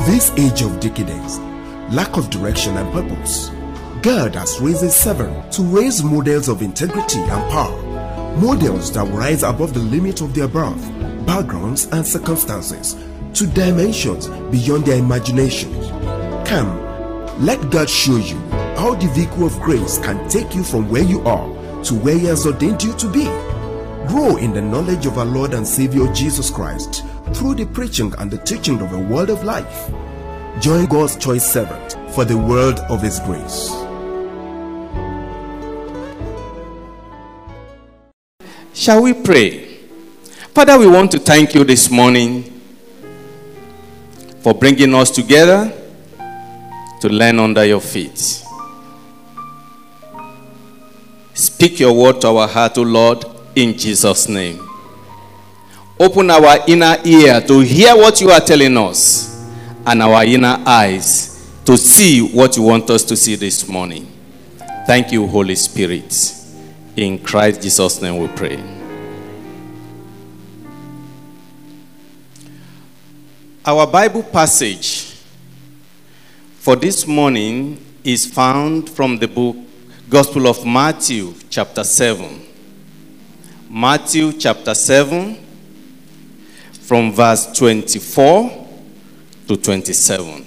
this age of decadence, lack of direction and purpose, God has raised His servant to raise models of integrity and power, models that will rise above the limit of their birth, backgrounds and circumstances to dimensions beyond their imaginations. Come, let God show you how the vehicle of grace can take you from where you are to where He has ordained you to be. Grow in the knowledge of our Lord and Savior Jesus Christ through the preaching and the teaching of a word of life. Join God's choice servant for the word of His grace. Shall we pray? Father, we want to thank you this morning for bringing us together to learn under your feet. Speak your word to our heart, O Lord, in Jesus' name. Open our inner ear to hear what you are telling us, and our inner eyes to see what you want us to see this morning. Thank you, Holy Spirit. In Christ Jesus' name we pray. Our Bible passage for this morning is found from the book Gospel of Matthew, chapter 7. Matthew, chapter 7, from verse 24 to 27.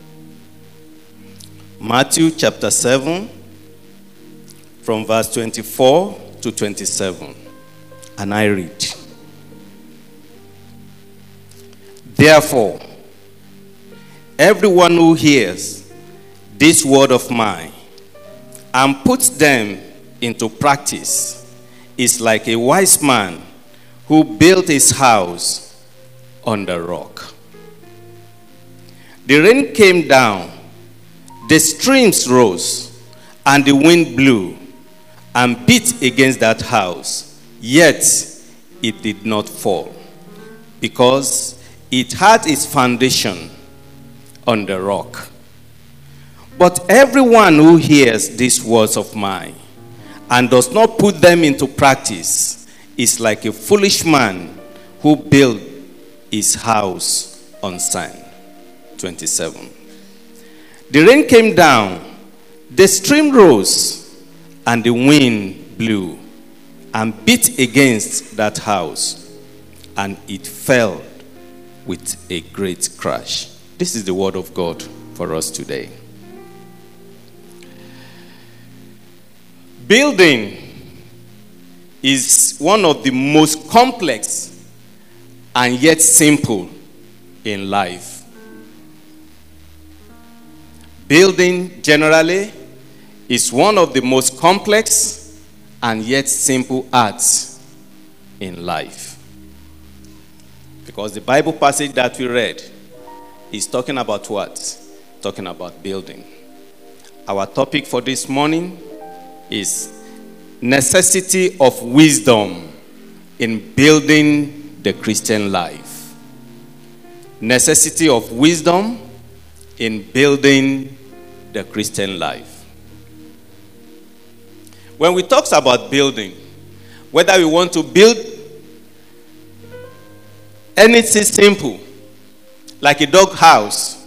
Matthew, chapter 7, from verse 24 to 27. And I read. Therefore, everyone who hears this word of mine and puts them into practice is like a wise man who built his house on the rock. The rain came down, the streams rose, and the wind blew and beat against that house, yet it did not fall, because it had its foundation on the rock. But everyone who hears these words of mine and does not put them into practice is like a foolish man who built his house on sand. 27. The rain came down, the stream rose, and the wind blew and beat against that house, and it fell with a great crash. This is the word of God for us today. Building is one of the most complex and yet simple in life. Building generally is one of the most complex and yet simple arts in life. Because the Bible passage that we read is talking about what? Talking about building. Our topic for this morning is necessity of wisdom in building the Christian life. Necessity of wisdom in building the Christian life. When we talk about building, whether we want to build anything simple, like a dog house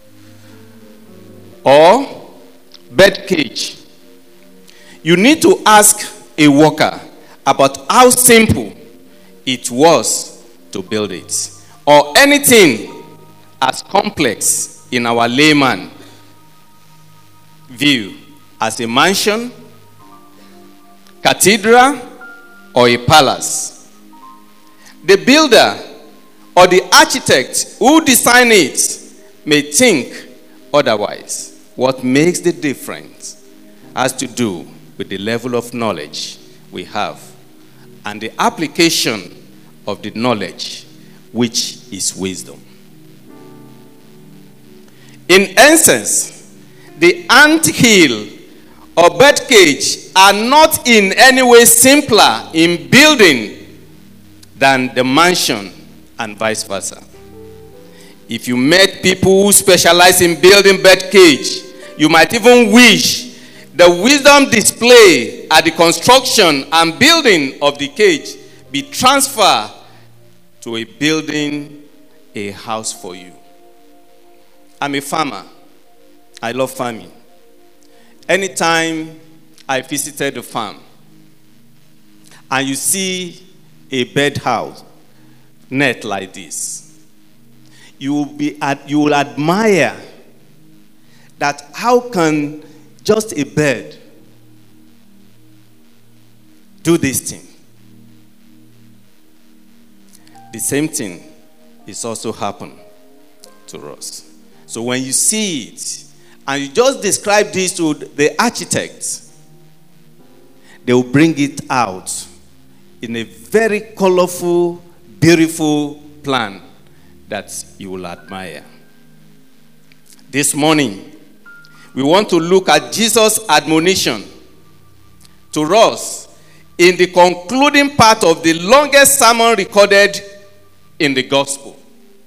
or bird cage, you need to ask a worker about how simple it was to build it. Or anything as complex in our layman view as a mansion, cathedral, or a palace. The builder or the architect who designed it may think otherwise. What makes the difference has to do with the level of knowledge we have and the application of the knowledge, which is wisdom. In essence, the anthill or birdcage are not in any way simpler in building than the mansion and vice versa. If you met people who specialize in building birdcage, you might even wish the wisdom display at the construction and building of the cage be transferred to a building a house for you. I'm a farmer. I love farming. Anytime I visited the farm and you see a birdhouse net like this, you will admire that how can just a bird do this thing. The same thing is also happened to us. So when you see it, and you just describe this to the architects, they will bring it out in a very colorful, beautiful plan that you will admire. This morning, we want to look at Jesus' admonition to us in the concluding part of the longest sermon recorded in the gospel,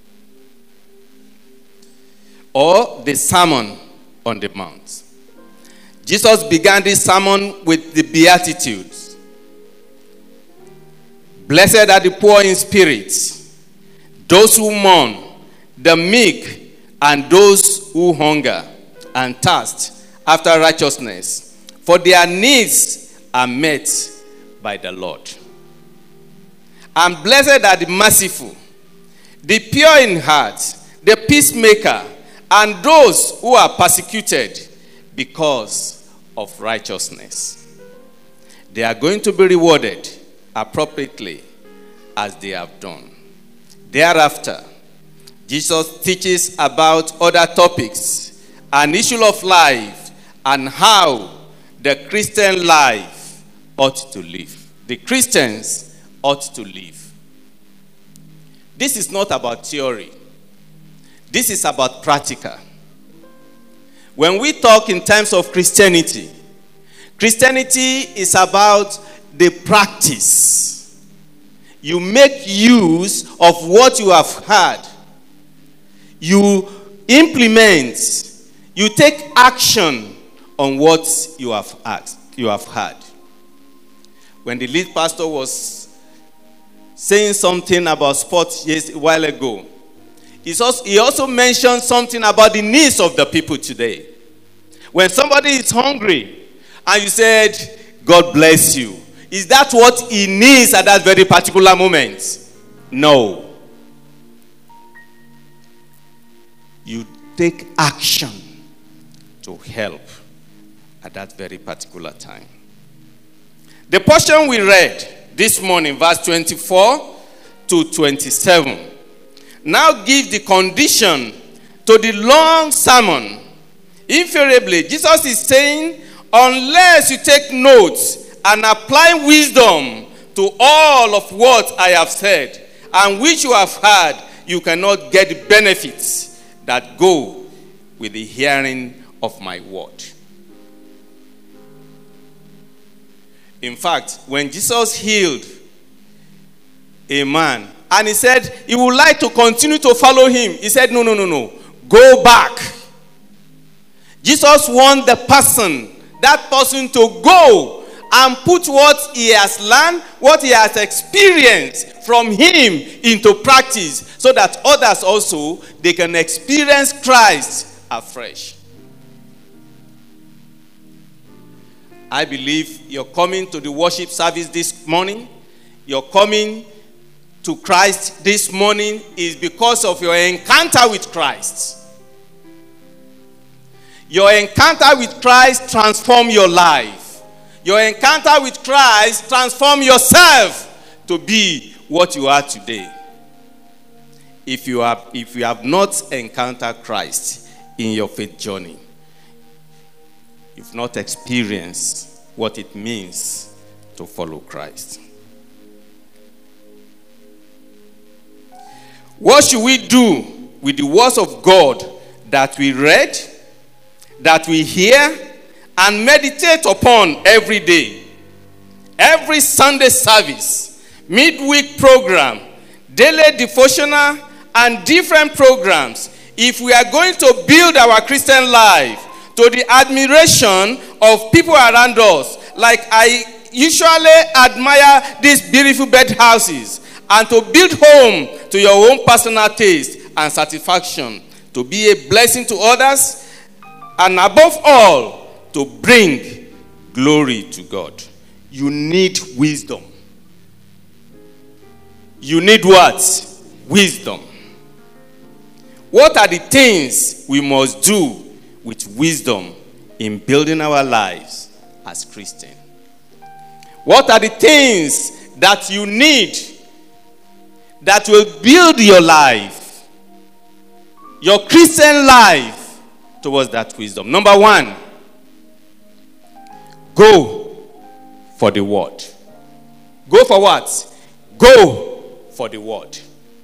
or the Sermon on the Mount. Jesus began this sermon with the Beatitudes. Blessed are the poor in spirit, those who mourn, the meek, and those who hunger and thirst after righteousness, for their needs are met by the Lord. And blessed are the merciful, the pure in heart, the peacemaker, and those who are persecuted because of righteousness. They are going to be rewarded appropriately as they have done. Thereafter, Jesus teaches about other topics, an issue of life, and how the Christian life ought to live. The Christians ought to live. This is not about theory. This is about practical. When we talk in terms of Christianity, Christianity is about the practice. You make use of what you have heard. You implement. You take action on what you have heard. When the lead pastor was saying something about sports a while ago, he also mentioned something about the needs of the people today. When somebody is hungry and you said, God bless you, is that what he needs at that very particular moment? No. You take action to help at that very particular time. The portion we read this morning, verse 24 to 27, now give the condition to the long sermon. Invariably, Jesus is saying, unless you take notes and apply wisdom to all of what I have said and which you have heard, you cannot get the benefits that go with the hearing of my word. In fact, when Jesus healed a man, and he said he would like to continue to follow him, he said, no. Go back. Jesus wants that person to go and put what he has learned, what he has experienced from him into practice, so that others also, they can experience Christ afresh. I believe you're coming to the worship service this morning. You're coming to Christ this morning is because of your encounter with Christ. Your encounter with Christ transforms your life. Your encounter with Christ transforms yourself to be what you are today. If you have not encountered Christ in your faith journey, you've not experienced what it means to follow Christ. What should we do with the words of God that we read, that we hear, and meditate upon every day? Every Sunday service, midweek program, daily devotional, and different programs. If we are going to build our Christian life to the admiration of people around us, like I usually admire these beautiful birdhouses, and to build home to your own personal taste and satisfaction, to be a blessing to others, and above all, to bring glory to God. You need wisdom. You need what? Wisdom. What are the things we must do with wisdom in building our lives as Christians? What are the things that you need that will build your life, your Christian life, towards that wisdom? Number one, go for the word. Go for what? Go for the word.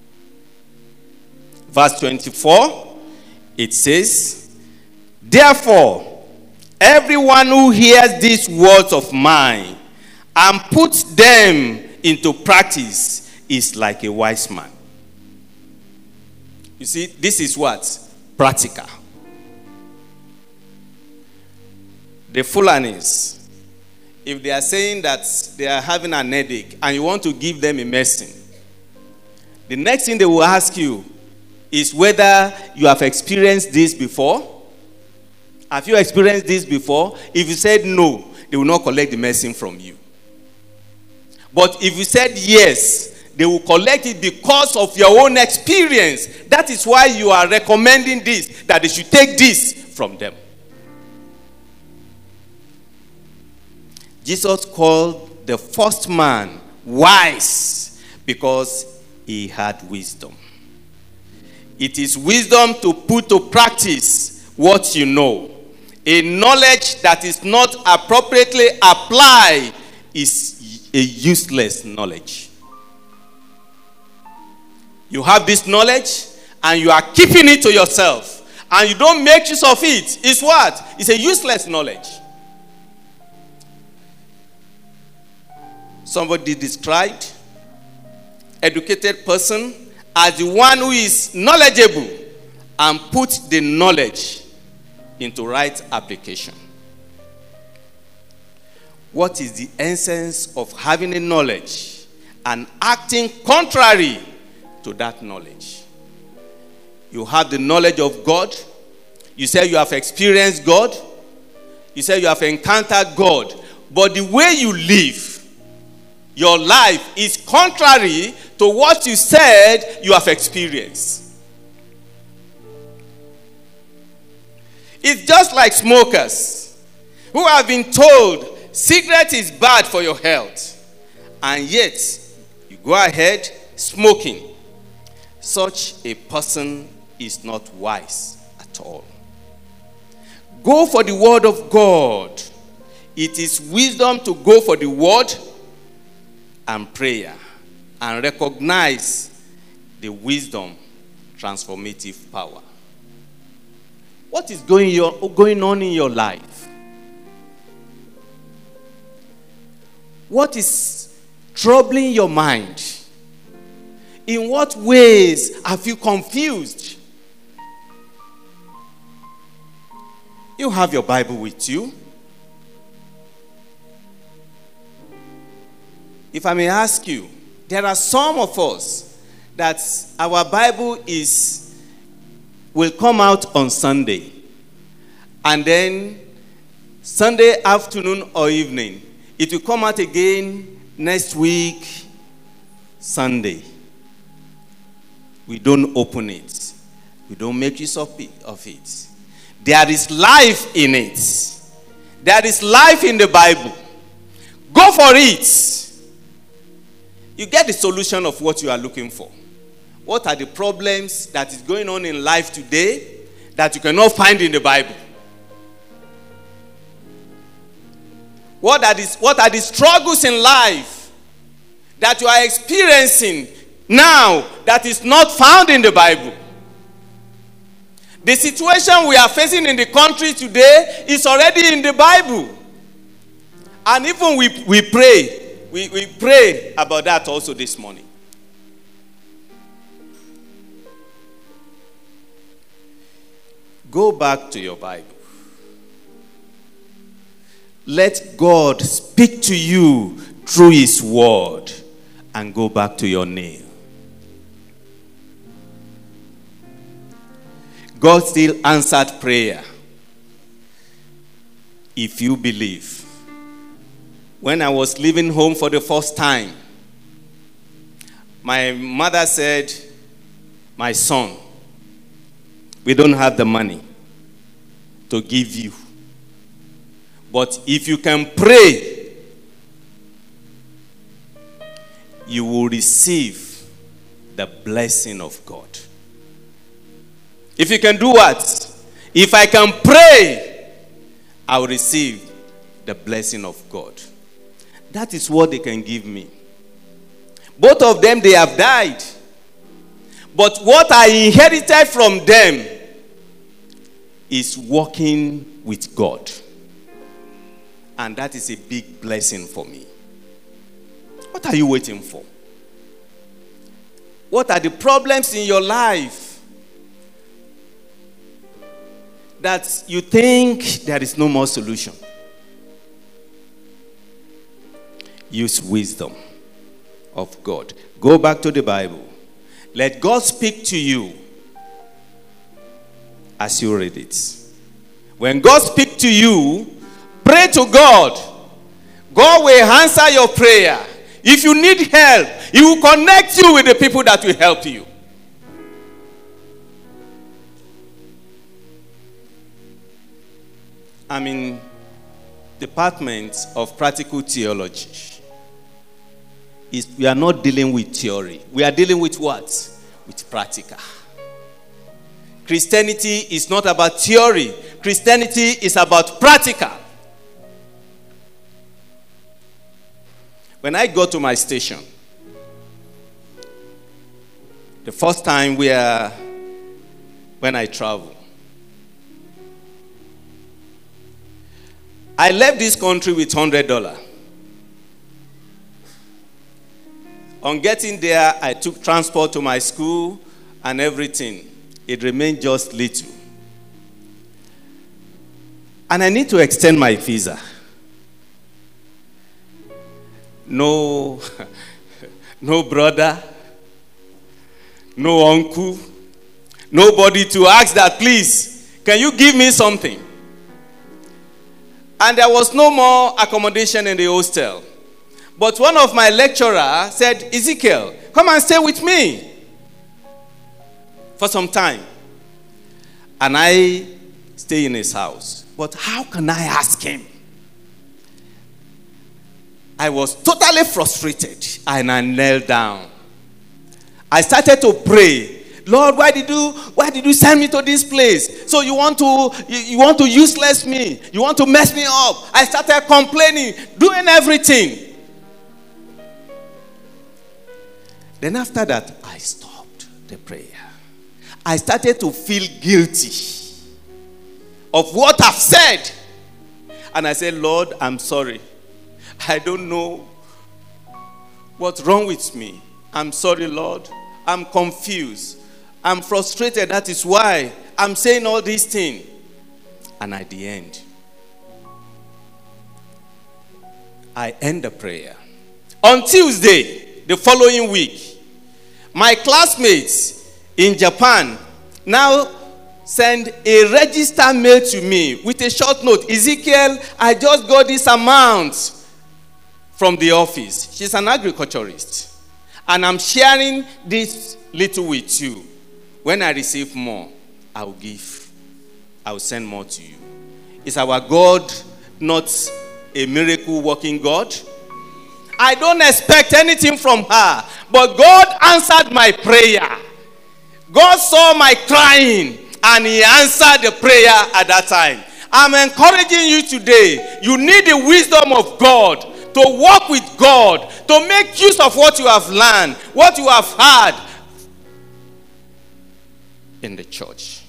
Verse 24, it says, therefore, everyone who hears these words of mine and puts them into practice is like a wise man. You see, this is what? Practical. The Fulanis, if they are saying that they are having an headache and you want to give them a medicine, the next thing they will ask you is whether you have experienced this before. Have you experienced this before? If you said no, they will not collect the medicine from you. But if you said yes, they will collect it because of your own experience. That is why you are recommending this, that they should take this from them. Jesus called the first man wise because he had wisdom. It is wisdom to put to practice what you know. A knowledge that is not appropriately applied is a useless knowledge. You have this knowledge and you are keeping it to yourself and you don't make use of it. It's what? It's a useless knowledge. Somebody described educated person as the one who is knowledgeable and puts the knowledge into right application. What is the essence of having a knowledge and acting contrary to that knowledge? You have the knowledge of God. You say you have experienced God. You say you have encountered God. But the way you live, your life is contrary to what you said you have experienced. It's just like smokers who have been told cigarette is bad for your health, and yet you go ahead smoking. Such a person is not wise at all. Go for the word of God. It is wisdom to go for the word and prayer and recognize the wisdom transformative power. What is going on in your life? What is troubling your mind? In what ways have you confused? You have your Bible with you. If I may ask you, there are some of us that our Bible will come out on Sunday. And then Sunday afternoon or evening, it will come out again next week, Sunday. We don't open it. We don't make use of it. There is life in it. There is life in the Bible. Go for it. You get the solution of what you are looking for. What are the problems that is going on in life today that you cannot find in the Bible? What are the struggles in life that you are experiencing now that is not found in the Bible? The situation we are facing in the country today is already in the Bible. And even we pray. We pray about that also this morning. Go back to your Bible. Let God speak to you through His word and go back to your nail. God still answered prayer. If you believe. When I was leaving home for the first time, my mother said, my son, we don't have the money to give you. But if you can pray, you will receive the blessing of God. If you can do what? If I can pray, I will receive the blessing of God. That is what they can give me. Both of them, they have died. But what I inherited from them is walking with God. And that is a big blessing for me. What are you waiting for? What are the problems in your life that you think there is no more solution? Use wisdom of God. Go back to the Bible. Let God speak to you as you read it. When God speaks to you, pray to God. God will answer your prayer. If you need help, He will connect you with the people that will help you. I'm in Department of Practical Theology. We are not dealing with theory. We are dealing with what? With practical. Christianity is not about theory. Christianity is about practical. When I go to my station, the first time when I travel, I left this country with $100. On getting there, I took transport to my school and everything. It remained just little. And I need to extend my visa. No brother, no uncle, nobody to ask that, please, can you give me something? And there was no more accommodation in the hostel. But one of my lecturers said, Ezekiel, come and stay with me for some time. And I stay in his house. But how can I ask him? I was totally frustrated and I knelt down. I started to pray. Lord, why did you send me to this place? So you want to useless me. You want to mess me up. I started complaining, doing everything. Then after that, I stopped the prayer. I started to feel guilty of what I've said. And I said, Lord, I'm sorry. I don't know what's wrong with me. I'm sorry, Lord. I'm confused. I'm frustrated. That is why I'm saying all these things. And at the end, I end the prayer. On Tuesday, the following week, my classmates in Japan now send a register mail to me with a short note. Ezekiel, I just got this amount from the office. She's an agriculturist. And I'm sharing this little with you. When I receive more, I will give. I will send more to you. Is our God not a miracle working God? I don't expect anything from her. But God answered my prayer. God saw my crying and He answered the prayer at that time. I'm encouraging you today. You need the wisdom of God to walk with God, to make use of what you have learned, what you have heard in the church.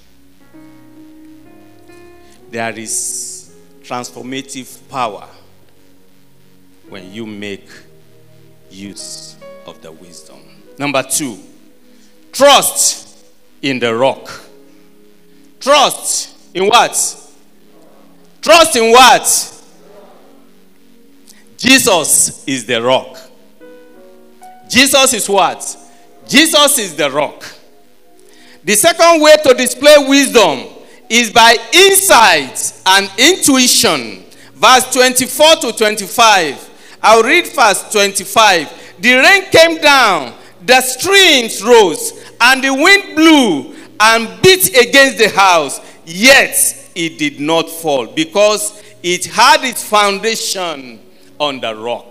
There is transformative power when you make use of the wisdom. Number 2, trust in the rock. Trust in what? Trust in what? Jesus is the rock. Jesus is what? Jesus is the rock. The second way to display wisdom is by insight and intuition. Verse 24 to 25. I'll read verse 25. The rain came down, the streams rose, and the wind blew and beat against the house, yet it did not fall, because it had its foundation on the rock.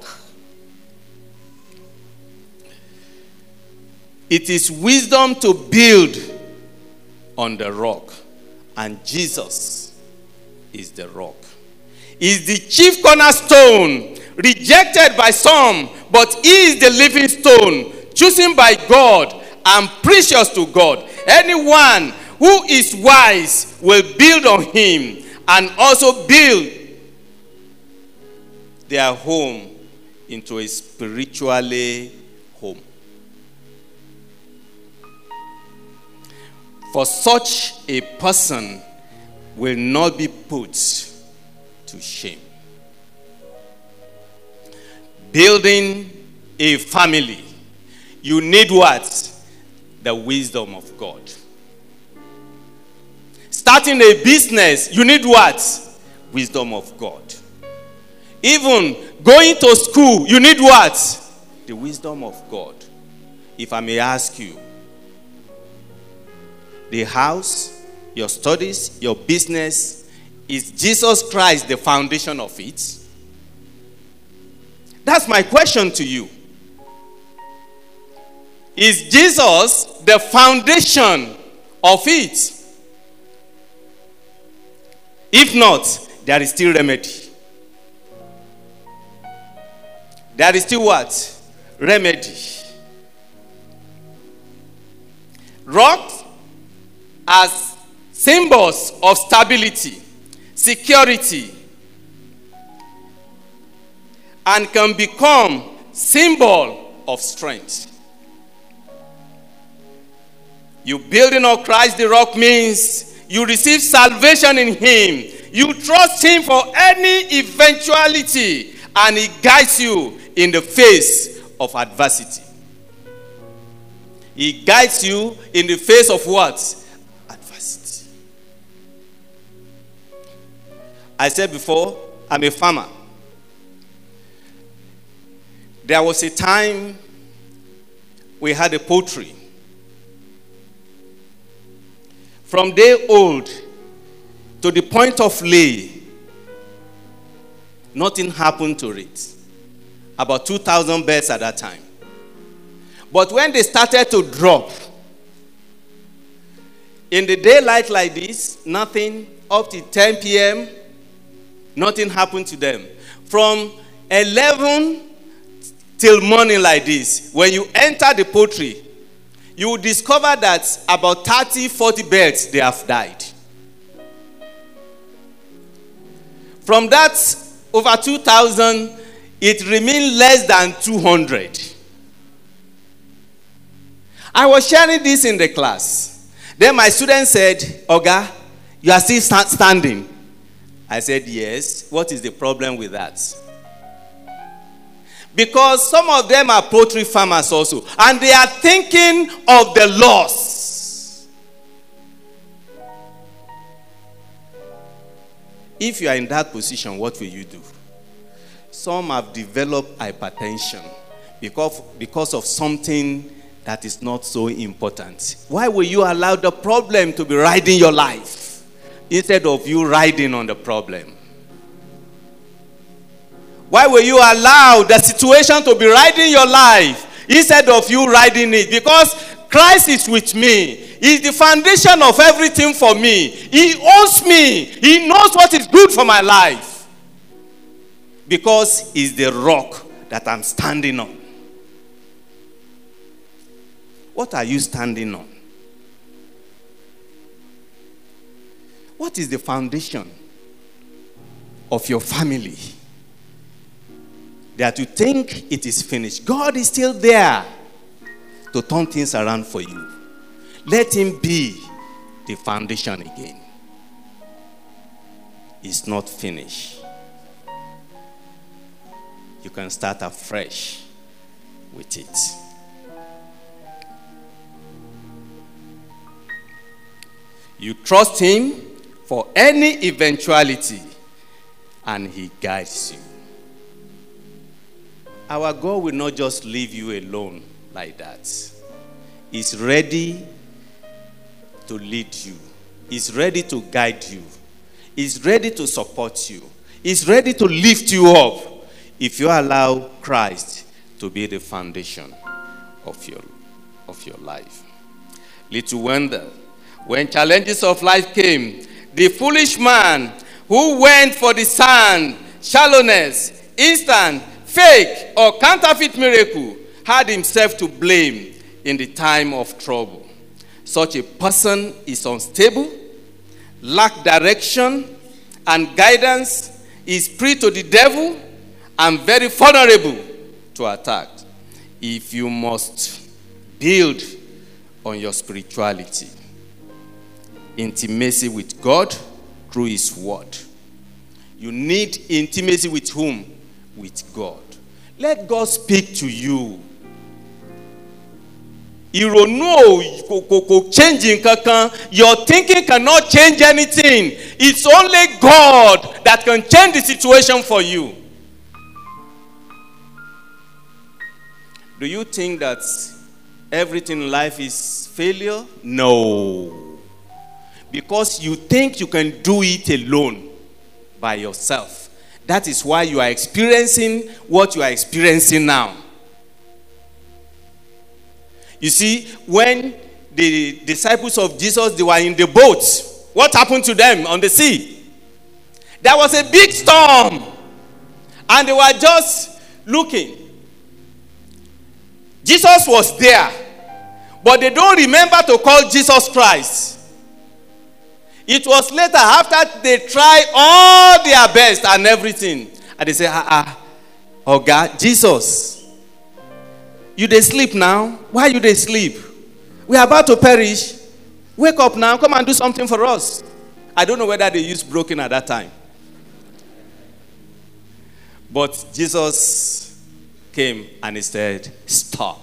It is wisdom to build on the rock, and Jesus is the rock. He is the chief cornerstone, rejected by some, but he is the living stone, chosen by God and precious to God. Anyone who is wise will build on him and also build their home into a spiritually home. For such a person will not be put to shame. Building a family, you need what? The wisdom of God. Starting a business, you need what? Wisdom of God. Even going to school, you need what? The wisdom of God. If I may ask you, the house, your studies, your business, is Jesus Christ the foundation of it? That's my question to you. Is Jesus the foundation of it? If not, there is still remedy. There is still what? Remedy. Rocks as symbols of stability, security, and can become symbol of strength. You building on Christ the rock means you receive salvation in him. You trust him for any eventuality, and he guides you in the face of adversity. He guides you in the face of what? Adversity. I said before, I'm a farmer. There was a time we had a poultry. From day old to the point of lay, nothing happened to it. About 2,000 birds at that time. But when they started to drop, in the daylight like this, nothing, up to 10 p.m., nothing happened to them. From 11 till morning like this, when you enter the poultry, you will discover that about 30, 40 birds, they have died. From that, over 2,000, it remained less than 200. I was sharing this in the class. Then my student said, Oga, you are still standing. I said, yes. What is the problem with that? Because some of them are poultry farmers also. And they are thinking of the loss. If you are in that position, what will you do? Some have developed hypertension because of something that is not so important. Why will you allow the problem to be riding your life instead of you riding on the problem? Why will you allow the situation to be riding your life instead of you riding it? Because Christ is with me. He's the foundation of everything for me. He owns me. He knows what is good for my life. Because he's the rock that I'm standing on. What are you standing on? What is the foundation of your family? That you think it is finished. God is still there to turn things around for you. Let him be the foundation again. It's not finished. You can start afresh with it. You trust him for any eventuality, and he guides you. Our God will not just leave you alone like that. He's ready to lead you. He's ready to guide you. He's ready to support you. He's ready to lift you up if you allow Christ to be the foundation of your life. Little wonder, when challenges of life came, the foolish man who went for the sand, shallowness, instant, fake, or counterfeit miracle had himself to blame in the time of trouble. Such a person is unstable, lacks direction and guidance, is prey to the devil, and very vulnerable to attack. If you must build on your spirituality, intimacy with God through his word. You need intimacy with whom? With God. Let God speak to you. Your thinking cannot change anything. It's only God that can change the situation for you. Do you think that everything in life is failure? No. Because you think you can do it alone by yourself. That is why you are experiencing what you are experiencing now. You see, when the disciples of Jesus, they were in the boat, what happened to them on the sea? There was a big storm, and they were just looking. Jesus was there, but they don't remember to call Jesus Christ. It was later, after they tried all their best and everything, and they say, oh God, Jesus, you dey sleep now? Why you dey sleep? We are about to perish. Wake up now, come and do something for us. I don't know whether they used broken at that time. But Jesus came and he said, stop.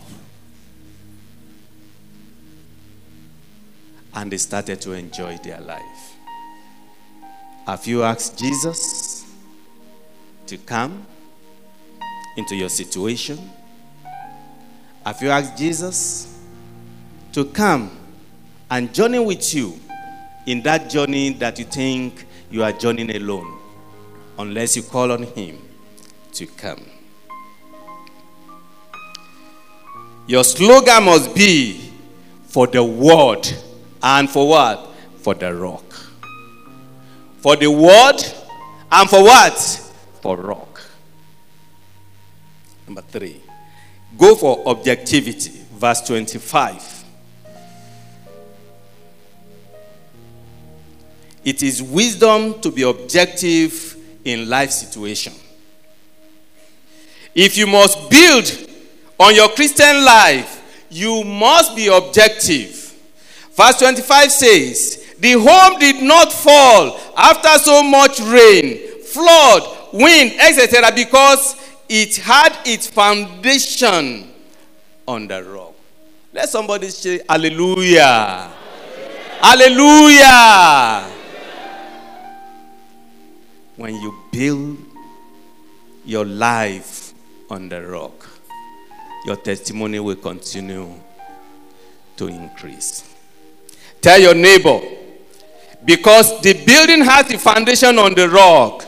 And they started to enjoy their life. Have you asked Jesus to come into your situation? Have you asked Jesus to come and journey with you in that journey that you think you are journeying alone, unless you call on him to come? Your slogan must be for the word and for what? For the rock. For the word and for what? For rock. Number 3. Go for objectivity. Verse 25. It is wisdom to be objective in life situation. If you must build on your Christian life, you must be objective. Verse 25 says, the home did not fall after so much rain, flood, wind, etc., because it had its foundation on the rock. Let somebody say, hallelujah. Hallelujah. When you build your life on the rock, your testimony will continue to increase. Tell your neighbor, because the building has the foundation on the rock,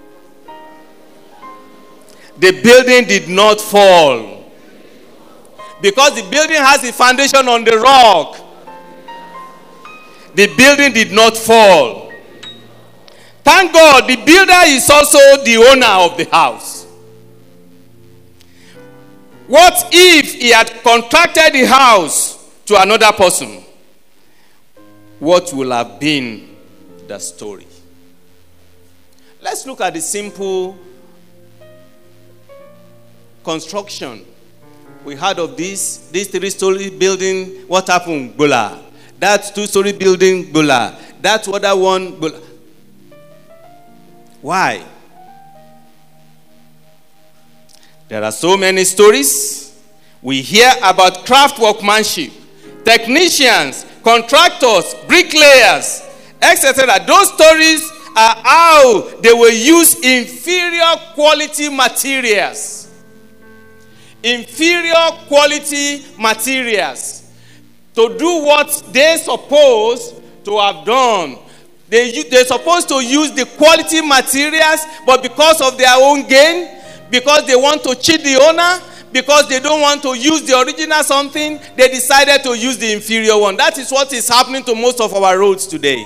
the building did not fall. Because the building has the foundation on the rock, the building did not fall. Thank God, the builder is also the owner of the house. What if he had contracted the house to another person? What will have been the story? Let's look at the simple construction. We heard of this 3-story building. What happened? Bula. That 2-story building. Bula. That other one. Bula. Why? There are so many stories. We hear about craft workmanship, technicians, contractors, bricklayers, etc. Those stories are how they will use inferior quality materials. Inferior quality materials to do what they're supposed to have done. They're supposed to use the quality materials, but because of their own gain, because they want to cheat the owner, because they don't want to use the original something, they decided to use the inferior one. That is what is happening to most of our roads today.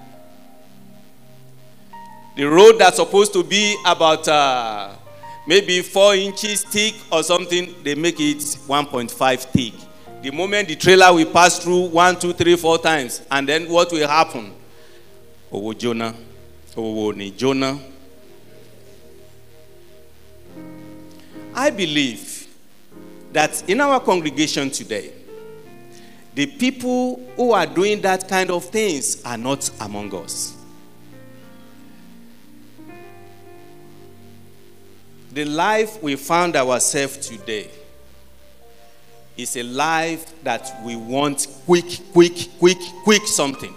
The road that's supposed to be about maybe 4 inches thick or something, they make it 1.5 thick. The moment the trailer will pass through 1, 2, 3, 4 times, and then what will happen? Oh, Jonah. Oh, Jonah. I believe that in our congregation today, the people who are doing that kind of things are not among us. The life we found ourselves today is a life that we want quick something.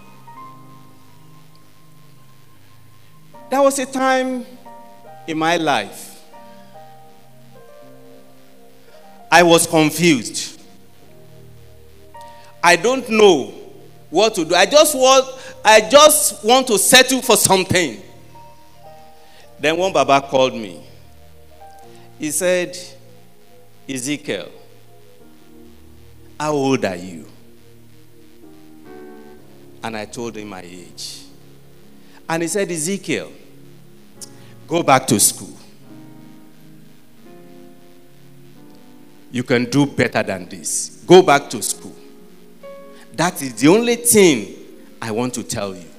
There was a time in my life I was confused. I don't know what to do. I just want to settle for something. Then one Baba called me. He said, Ezekiel, how old are you? And I told him my age. And he said, Ezekiel, go back to school. You can do better than this. Go back to school. That is the only thing I want to tell you.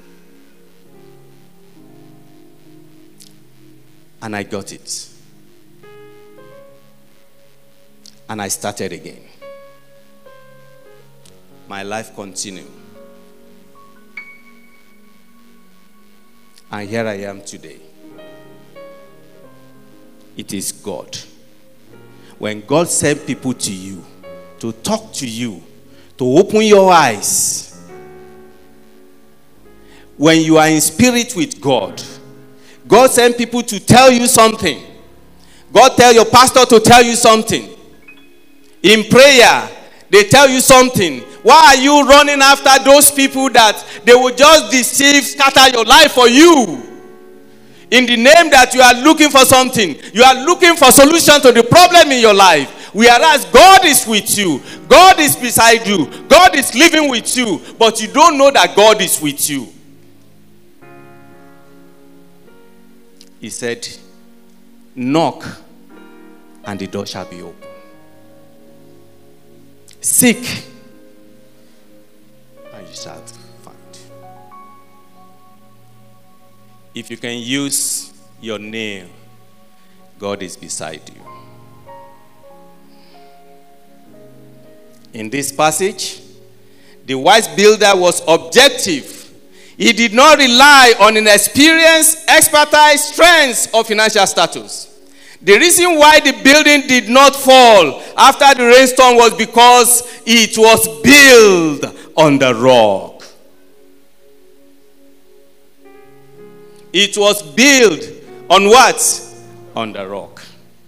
And I got it. And I started again. My life continued. And here I am today. It is God. When God sent people to you, to talk to you, to open your eyes, when you are in spirit with God, God sent people to tell you something. God tell your pastor to tell you something. In prayer, they tell you something. Why are you running after those people that they will just deceive, scatter your life for you? In the name that you are looking for something. You are looking for solution to the problem in your life. Whereas God is with you. God is beside you. God is living with you. But you don't know that God is with you. He said, knock and the door shall be open. Seek and you shall find. If you can use your nail, God is beside you. In this passage, the wise builder was objective. He did not rely on inexperience, expertise, strength, or financial status. The reason why the building did not fall after the rainstorm was because it was built on the rock. It was built on what? On the rock.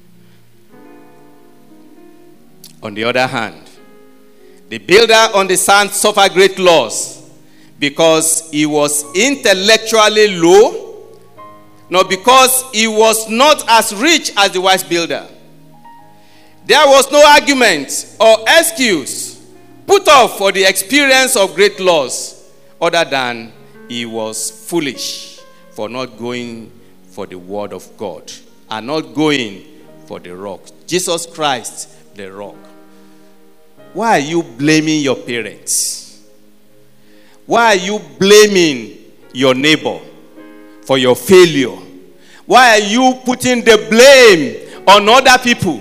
On the other hand, the builder on the sand suffered great loss because he was intellectually low, not because he was not as rich as the wise builder. There was no argument or excuse put off for the experience of great loss other than he was foolish for not going for the word of God and not going for the rock. Jesus Christ, the rock. Why are you blaming your parents? Why are you blaming your neighbor for your failure? Why are you putting the blame on other people?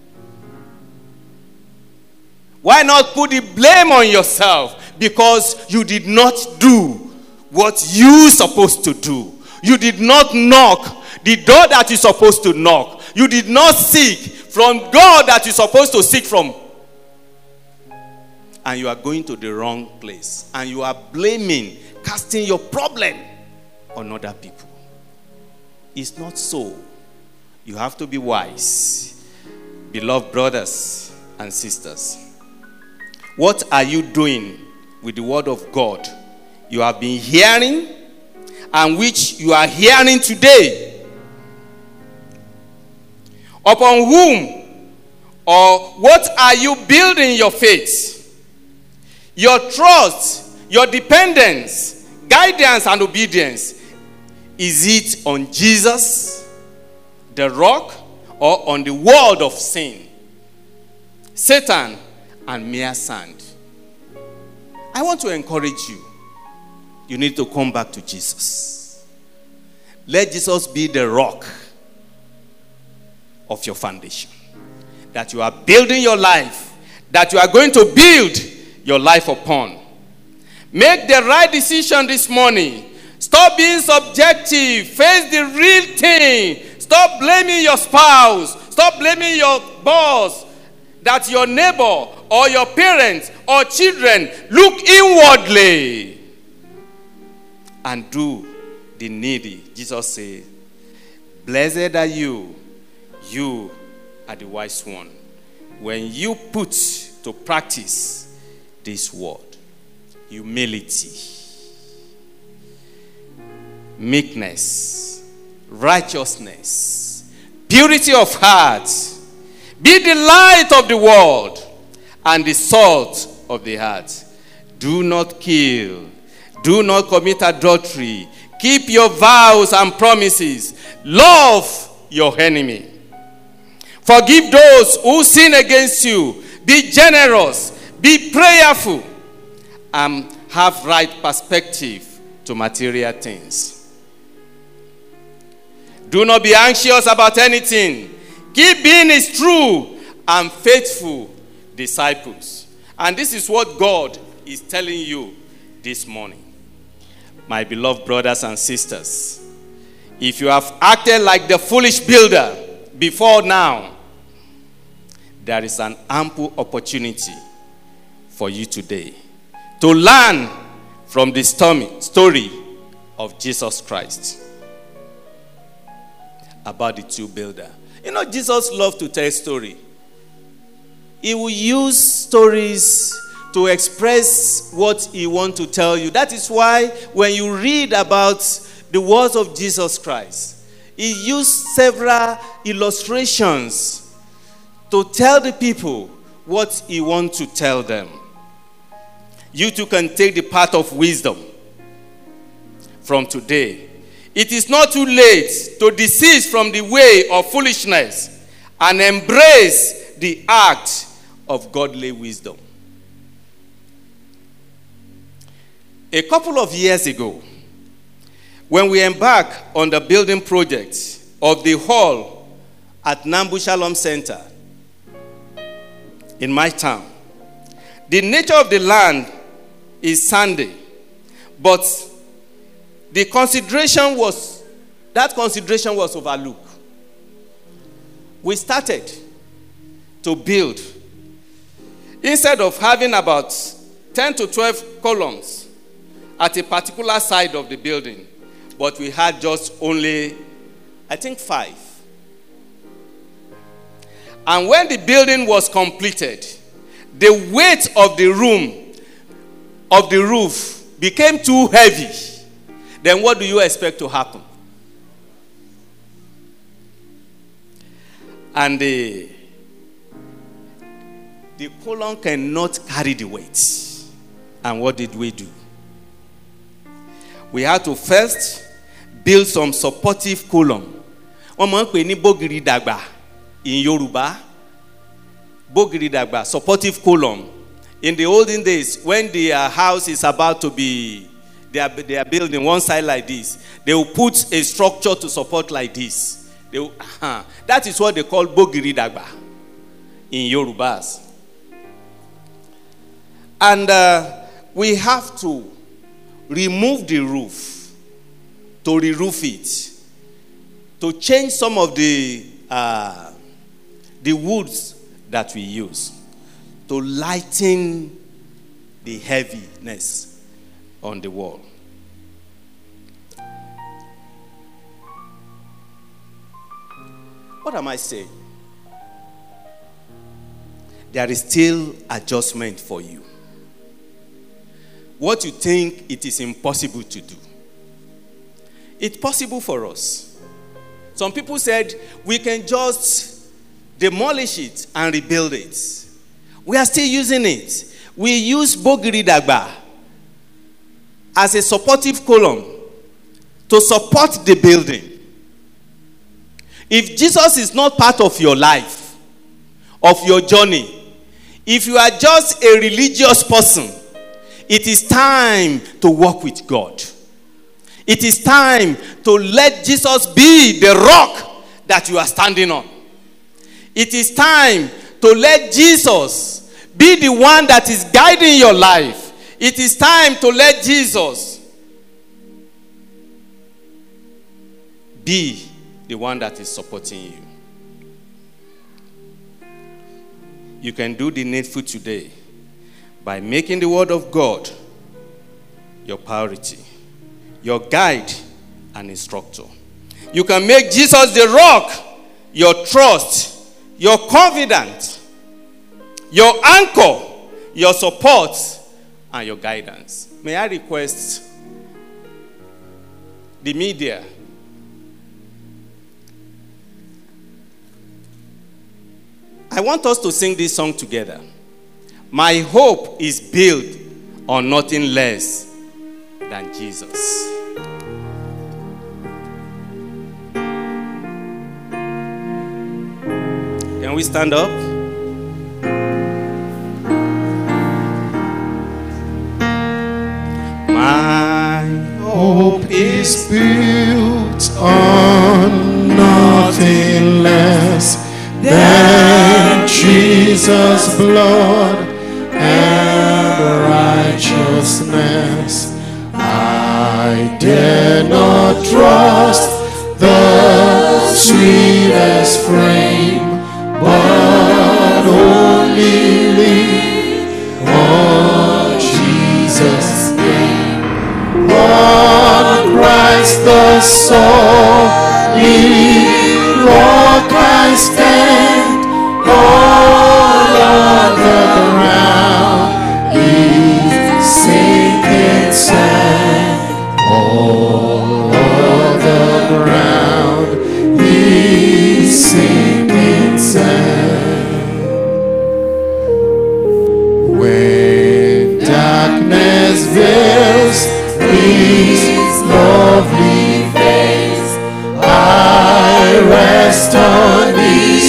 Why not put the blame on yourself? Because you did not do what you supposed to do. You did not knock the door that you're supposed to knock. You did not seek from God that you're supposed to seek from. and you are going to the wrong place. And you are blaming, casting your problem on other people. It's not so. You have to be wise. Beloved brothers and sisters, what are you doing with the word of God you have been hearing and which you are hearing today? Upon whom or what are you building your faith, your trust, your dependence, guidance, and obedience? Is it on Jesus, the rock, or on the world of sin, Satan, and mere sand? I want to encourage you. You need to come back to Jesus. Let Jesus be the rock of your foundation, that you are building your life, that you are going to build your life upon. Make the right decision this morning. Stop being subjective. Face the real thing. Stop blaming your spouse. Stop blaming your boss, that your neighbor or your parents or children. Look inwardly and do the needy. Jesus said, blessed are you. You are the wise one, when you put to practice this word. Humility, meekness, righteousness, purity of heart. Be the light of the world and the salt of the heart. Do not kill. Do not commit adultery. Keep your vows and promises. Love your enemy. Forgive those who sin against you. Be generous. Be prayerful. And have right perspective to material things. Do not be anxious about anything. Keep being his true and faithful disciples. And this is what God is telling you this morning. My beloved brothers and sisters, if you have acted like the foolish builder before now, there is an ample opportunity for you today to learn from the story of Jesus Christ about the two builders. You know, Jesus loved to tell stories. He will use stories to express what he wants to tell you. That is why when you read about the words of Jesus Christ, he used several illustrations to tell the people what he wants to tell them. You too can take the path of wisdom from today. It is not too late to desist from the way of foolishness and embrace the act of godly wisdom. A couple of years ago, when we embarked on the building project of the hall at Nambu Shalom Center in my town, the nature of the land is sandy, but that consideration was overlooked. We started to build. Instead of having about 10 to 12 columns at a particular side of the building, but we had just only, I think, 5. And when the building was completed, the weight of the roof became too heavy. Then what do you expect to happen? And the column cannot carry the weight. And what did we do? We had to first build some supportive column. Wọ́n máa ń pè ní bógiri dàgbà in Yoruba. Bógiri dàgbà, supportive column. In the olden days, when the house is about to be, they are building one side like this, they will put a structure to support like this. That is what they call bógiri dàgbà in Yorubas. And we have to remove the roof, to re-roof it, to change some of the woods that we use, to lighten the heaviness on the wall. What am I saying? There is still adjustment for you. What you think it is impossible to do, it's possible for us. Some people said we can just demolish it and rebuild it. We are still using it. We use Bogiri Dagba as a supportive column to support the building. If Jesus is not part of your life, of your journey, if you are just a religious person, it is time to walk with God. It is time to let Jesus be the rock that you are standing on. It is time to let Jesus be the one that is guiding your life. It is time to let Jesus be the one that is supporting you. You can do the needful today by making the word of God your priority, your guide and instructor. You can make Jesus the rock, your trust, your confidence, your anchor, your support, and your guidance. May I request the media I want us to sing this song together. My hope is built on nothing less than Jesus. Can we stand up? My hope is built on nothing less than Jesus' blood and righteousness. I dare not trust the sweetest frame, but only lean on Jesus' name. On Christ the solid rock I stand, all other ground is sinking sand. All other ground is sinking sand. When darkness veils His lovely face, I rest on His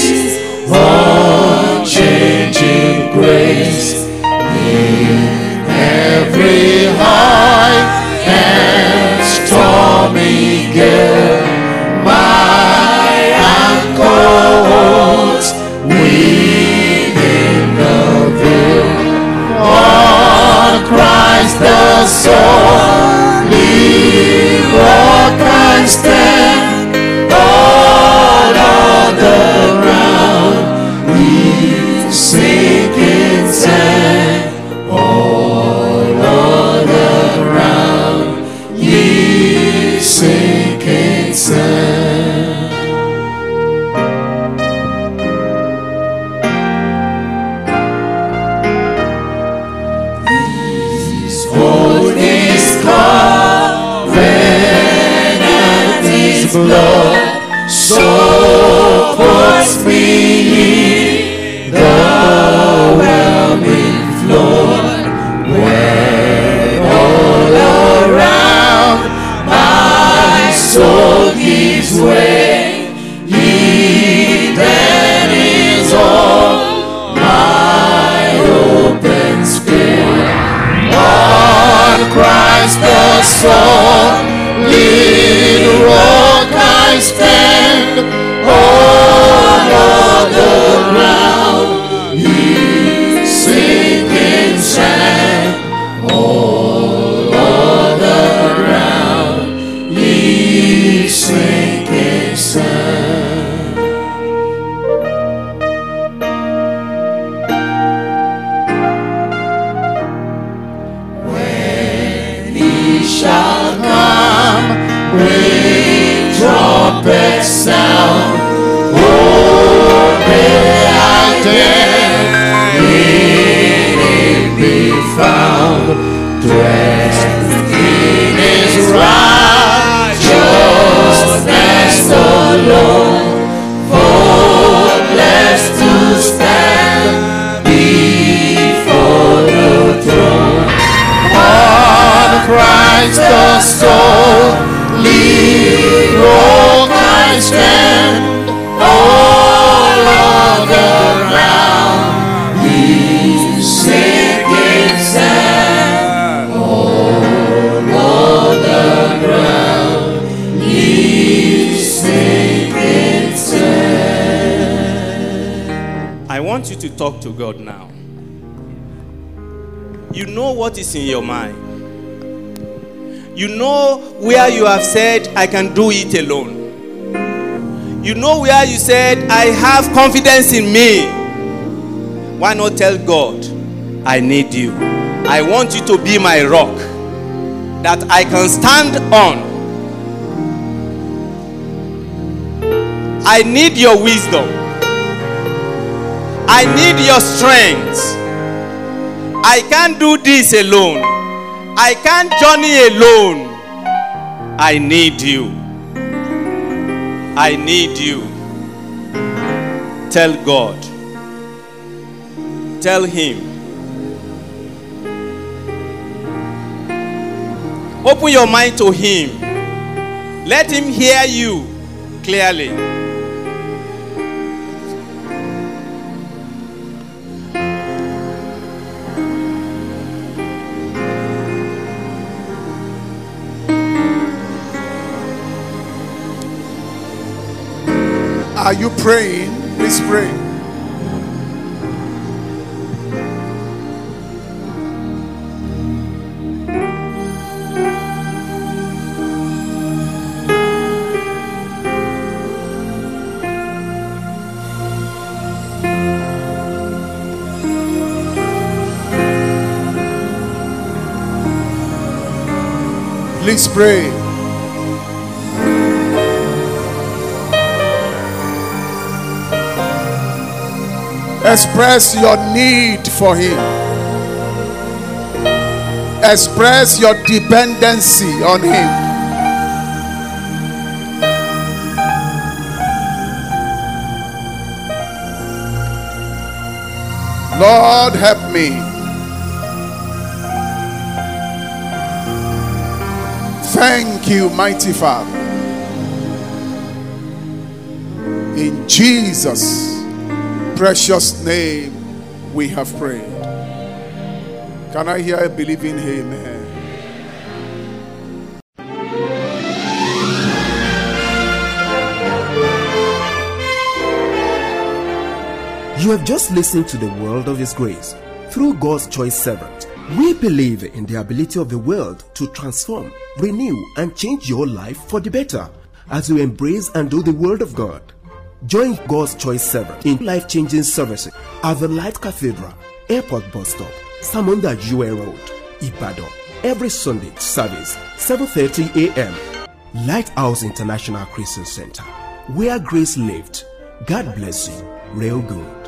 unchanging grace. In every high and stormy gale, my anchor holds within the veil. On Christ the solid rock I stand, all other ground is sinking sand. All other ground is sinking sand. His holiness covenant His blood supports me in the whelming flood. When all around my soul gives way, He then is all my open sphere. On Christ the solid rock I stand, sound. Oh, may I then be found, dressed in His righteousness alone, faultless to stand before the throne. On Christ the solely rock I stand, all other ground is sinking sand. All other ground is sinking sand. I want you to talk to God now. You know what is in your mind. You know where you have said, I can do it alone. You know where you said, I have confidence in me. Why not tell God, I need you. I want you to be my rock that I can stand on. I need your wisdom. I need your strength. I can't do this alone. I can't journey alone. I need you. I need you. Tell God. Tell Him. Open your mind to Him. Let Him hear you clearly. Are you praying? Please pray. Please pray. Express your need for Him. Express your dependency on Him. Lord, help me. Thank you, mighty Father. In Jesus' precious name we have prayed. Can I hear a believing amen? You have just listened to the World of His Grace through God's choice servant. We believe in the ability of the world to transform, renew, and change your life for the better as you embrace and do the Word of God. Join God's choice servant in life-changing services at the Light Cathedral, Airport Bus Stop, Samunda UA Road, Ibadan. Every Sunday service, 7:30 a.m. Lighthouse International Christian Center, where grace lived. God bless you. Real good.